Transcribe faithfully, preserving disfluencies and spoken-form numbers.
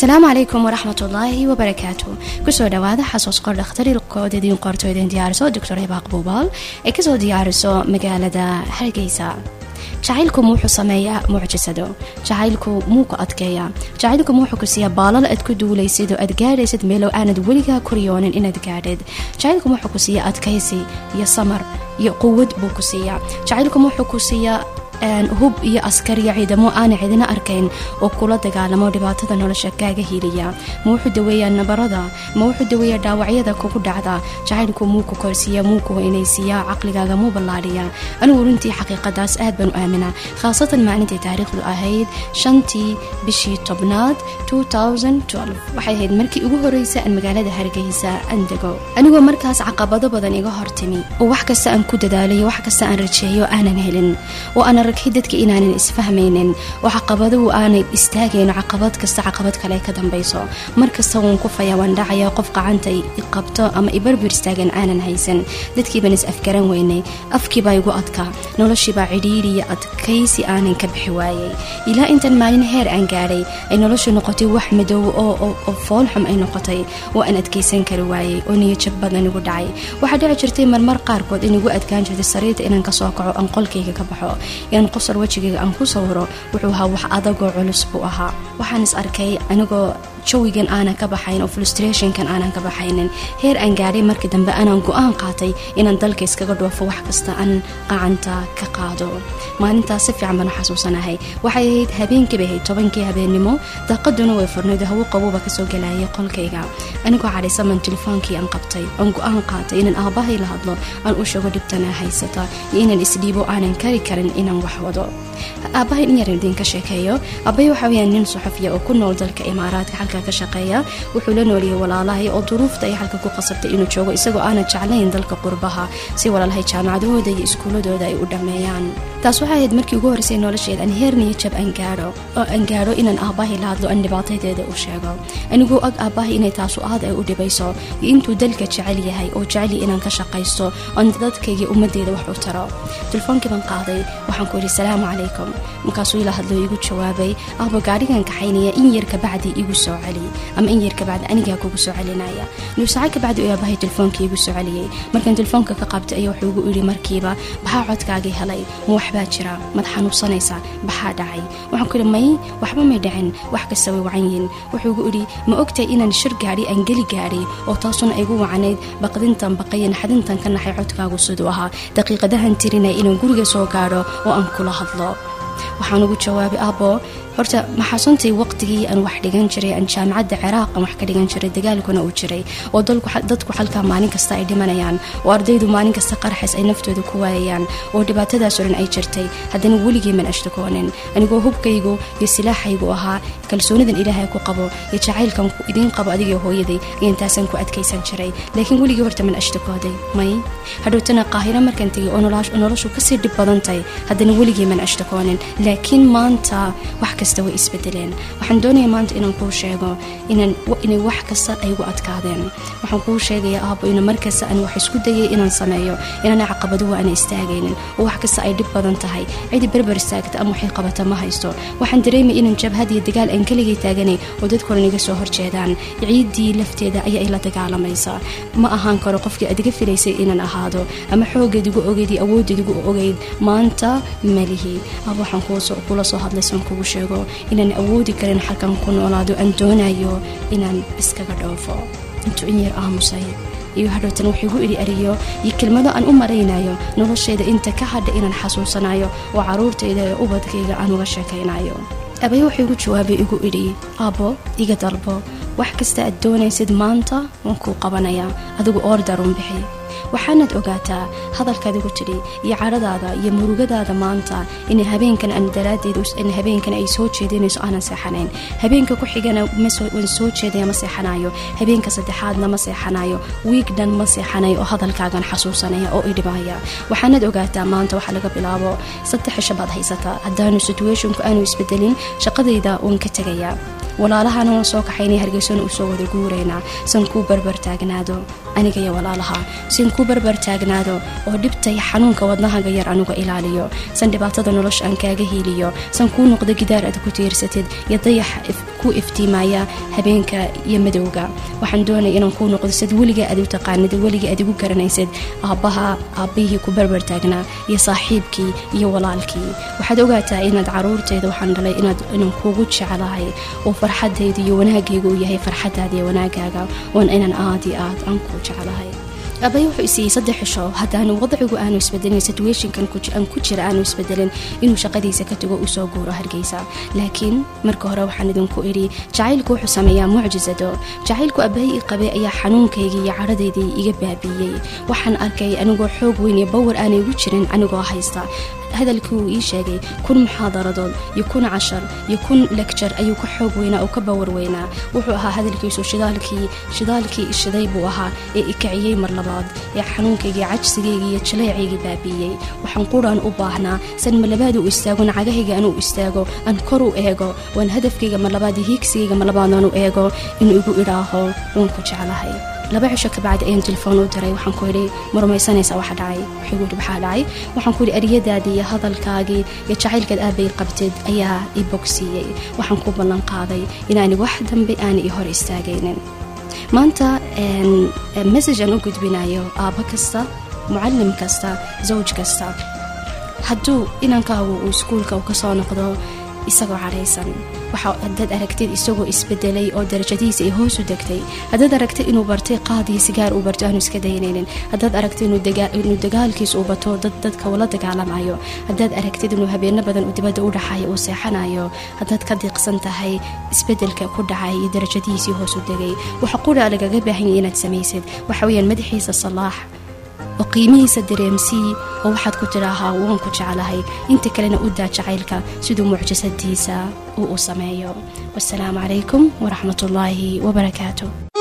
السلام عليكم ورحمة الله وبركاته. كسو دواده حسوس قرد اختري القود دين قرطو دين ديارسو دكتور هباق بوبال اكسو ديارسو مقالة هرقيسا. jacaylku wuxuu sameeyaa mucjisado, jacaylku muuku adkeeyaa, jacaylku wuxuu ku siiyaa baalal aad ku duulaysid oo aad gaadhaysid meelo aanad weligaa kuryoonin inaad gaadhid. jacaylku wuxuu ku siiyaa adkaysi iyo samar iyo quwad buu ku siiyaa. jacaylku wuxuu ku siiyaa hub iyo askar iyo ciidamo aan cidina arkayn oo kula dagaalamo dhibaatada nolosha kaaga hiiliya. ma wuxuu daweeyaa nabarada, ma wuxuu daweeyaa dhaawacyada kugu dhacda. jacaylku muu ku korsiiyaa, muu ku weynaysiiyaa, caqligaaga muu ballaadhiyaa. anigu runtii xaqiiqadaas aad baan u aaminaa, khaasatan maalintii taariikhdu ahayd shantii bishii tobnaad waxay ahayd markii ugu horeysay aan magaalada Hargeysa aan dego. anigoo markaas caqabado badan iga hortimi oo wax kasta aan ku dadaalayo, wax kasta aan rajeeyo aanan helin, oo aan arkay dadka inaanan isfahmaynin, oo caqabado aanay istaageen, caqabad kasta caqabad kale ka dambayso. markasta waan ku faya waan dhacaya, qof qacanta i qabto ama i barbar istaagan aanan haysan. dadkii baan is afgaran weynay, afkii baa igu adkaa, noloshii baa cidhiidhi iyo adkaysi aanan ka bixi waayay. ilaa intan maalin heer aan gaadhay ay noloshu noqotay wax madow oo oo foolxum ay noqotay, oo aan adkaysan kari waayay, oo niyad badan igu dhacay. waxaa dhici jirtay marmar qaarkood in igu adkaan jirtay sariirta inaan kasoo kaco, aan qolkayga ka baxo, in qosar wajigayga aan ku sawiro. wuxuu ahaa wax adagoo culus buu ahaa. waxaan is arkay anigoo jawigan aanan ka baxayn oo frustrationkan aanan ka baxaynin. heer aan gaadhay markii dambe aanan go-aan qaatay inaan dalka iskaga dhoofo, wax kasta aan qacanta ka qaado. maalintaas si fiican baan u xasuusanahay. waxay ahayd habeenkii bay ahayd tobankii habeennimo, daaqaduna way furnayd, hawo qabuuba kasoo galayay qolkayga. anigoo cadhaysaman telefoonkii aan qabtay, aan go-aan qaatay inaan aabahay la hadlo, aan u sheego dhibtana haysata iyo inaan isdhiibo aanan kari karin inaan wax wado. aabahay in yar idinka sheekeeyo. aabahay waxa weeyaan nin suxufiya oo ku nool dalka Imaaraadka, halka ka shaqeeya. wuxuu la nooliyay walaalahay oo duruufta ay halka ku qasabtay inuu joogo, isagoo aanan jeclayn dalka qurbaha si walaalahay jaamacadahooda iyo iskuuladooda ay u dhameeyaan. taas waxay ahayd markii ugu horeysay nolosheeda aan heer niyad jab aan gaadho, oo aan gaadho inaan aabahay la hadlo, aan dhibaatadeeda u sheego. anigoo og aabahay inay taasu aad ay u dhibayso, iyo intuu dalka jecel yahay oo jecel inaan ka shaqaysto oo dadkayga ummadeeda wax u taro. telefoonkii baan qaaday, waxaan ku yidhi salaamu calaykum. markaasuu ila hadlo igu jawaabay, aabo gaadhigan kaxaynaya in yar ka bacdi igu soo celi, ama in yar ka bacdi anigaa kugu soo celinaya. nuu saaca ka bacdi uu aabahay telefoonkii igu soo celiyay. markaan telefoonka ka qabtay ayaa wuxuu igu yidhi markiiba, baxaa codkaagii helay, ma waxbaa jira, mad xanuunsanaysa, baxaa dhacay. waxaan ku yidhi may waxba may dhicin, wax kasta way wacan yihiin. wuxuu igu yidhi ma ogtahay inaan shir gaadhi aan geli gaadhay, oo taasuna igu wacanayd baqdintan baqaya naxdintan ka naxay codkaagu siduu ahaa, daqiiqadahan tirinay inaan guriga soo gaadho oo aan kula hadlo. waxaan ugu jawaabay, aabo horta maxaasuntii waqtigii aan wax dhigan jiray, aan jaamacadda Ciraaq aan wax ka dhigan jiray, dagaalkuna uu jiray, oo dadku halkaa maalin kasta ay dhimanayaan, oo ardaydu maalin kasta qarxis ay naftooda ku waayayaan, oo dhibaatadaas oo dhan ay jirtay. haddana weligii man ashtakoonin, anigoo hubkaygu iyo silaaxaygu ahaa kalsoonidan ilaahay ku qabo iyo jacaylkan idiin qabo adigii hooyaday, iyo intaasaan ku adkaysan jiray. laakiin weligii horta man ashtakooday may. hadhowtana qaahiro markaan tegay oo noloshu kasii dhib badan tahay, haddana weligii man ashtakoonin. laakiin maanta wax kasta way isbedeleen. waxaan doonayaa maanta inaan kuu sheego inaan inay wax kasta ay ugu adkaadeen. waxaan kuu sheegayaa aabo in markasta aan wax isku dayay inaan sameeyo, inaan caqabaduhu aan istaagaynin, oo wax kasta ay dhib badan tahay, cidi berber istaagta ama waxay qabata ma haysto. waxaan dareemay inaan jabhad iyo dagaal aan kaligay taaganay, oo dadku dhan iga soo horjeedaan. ciidii lafteeda ayaa ila dagaalamaysa. ma ahaan karo qofkii adiga filaysay inaan ahaado, ama xoogeed igu ogeyd iyo awooddeed igu ogeyd. maanta malihi aabo, waxaan kula soo hadlay san kugu sheego inaan awoodi karin halkan ku noolaado, aan doonayo inaan iskaga dhoofo. intuu in yar aamusay iyo hadhowtan wuxuu igu idhi eriyo iyo kelmado aan u maraynayo nolosheeda inta ka hadha inaan xasuusanayo, oo caruurtayda ee ubadkayga aan uga sheekaynayo. abay wuxuu igu jawaabay igu idhi, aabo iga dalbo, wax kasta aad doonaysid maanta waan kuu qabanayaa, adigu order un bixi. waxaanad ogaataa hadalkaad igu tidhi iyo cadhadaada iyo murugadaada maanta in habeenkan aan daraaddeed in habeenkan ay soo jeedinayso aanan seexanayn. habeenka ku xigana waan soo jeedaya ma seexanayo, habeenka saddexaadna ma seexanayo, wiigdhan ma seexanayo oo hadalkaagan xasuusanaya oo i dhibaya. waxaanad ogaataa maanta waxa laga bilaabo saddex cisho baad haysataa. haddaanu situationku aanu isbedelin, shaqadayda waan ka tegayaa. walaalahana waan soo kaxaynay Hargeysana u soo wada guuraynaa, san kuu barbar taagnaado aniga iyo walaalaha sin ku barbar taagnaado oo dhibtay xanuunka wadnahaga yar anuga ilaaliyo san dhibaatada nolosha aan kaaga hiiliyo san ku noqdo gidaar aad ku tiirsatid iyo dayax ku iftiimaya habeenka iyo madowga waxaan doonay inaan ku noqdo sid weliga aad u taqaanid weliga aad ugu garanaysid aabaha aabihii ku barbar taagnaa iyo saaxiibkii iyo walaalkii waxaad ogaataa inaad caruurteeda waxaan dhalay inaad inaan kuugu jecelahay oo farxadayda iyo wanaagayga uu yahay farxadaada iyo wanaagaaga oon inaan aad iyo aad aan ku jecelahay abay wuxuu isii saddex xisho hadaan wadcigu aanu isbedelin situationkan ku aan ku jira aanu isbedelin inuu shaqadiisa ka tago u soo guuro Hargeysa laakiin marka hore waxaan idinku iri jacaylku wuxuu sameeyaa mucjisado jacaylku abay qabay ayaa xanuunkayga iyo caradeedii iga baabiyay waxaan arkay anigoo xoog weyn iyo power aan igu jirin anigoo haysta hadalkii uu ii sheegay kun muxaadaradood iyo kun cashar iyo kun lecture ayuu ka xoog weynaa oo ka power weynaa wuxuu ahaa hadalkiisu shidaalkii shidaalkii ishiday buu ahaa ee ikaciyay mar labaad ee xanuunkayga cajsigayga iyo jaleecayga baabiyay waxaan quraan u baahnaa san malabaad u istaago nacagahayga aan u istaago aan kor u eego waan hadafkayga mar labaad hiigsigayga mar labaad aan u eego inuu igu idhaaho waan ku jecelahay laba cisho ka bacdi ayaan telefoon u diray waxaan ku yidhi ma rumaysanaysaa waxa dhacay wuxuu igu yidhi maxaa dhacay waxaan ku yidhi eryadaadii iyo hadalkaagii iyo jacaylkaad aabay qabtid ayaa i bogsiiyey waxaan ku ballan qaaday inaani wax dambe aana i hor istaagaynin maanta message aan u gudbinayo aaba kasta mucallim kasta zawj kasta hadduu inankaagu uu iskuulka ka soo noqdo isagoo caraysan waxa dad aragtid isagoo isbedelay oo darajadiisa ay hoos u degtay hadad aragtid inuu bartay qaadi sigaar uu barto aanu iska daynaynin hadad aragtid inuu inuu dagaalkiisa uu bato dad dadka wala dagaalamayo hadad aragtid inuu habeena badan u dibadda u dhaxayo oo seexanayo hadad ka diiqsan tahay isbedelka ku dhacay iyo darajadiisa hoos u degay waxa qura lagaga baahan yahay inaad samaysid waxa weeyaan madaxiisa salaax oo qiimihiisa dareemsii oo waxaad ku tiraahaa waan ku jecelahay inta kalena u daa jacaylka siduu mucjisadiisa uu u sameeyo wassalaamu calaykum waraxmatullaahi wabarakaatuh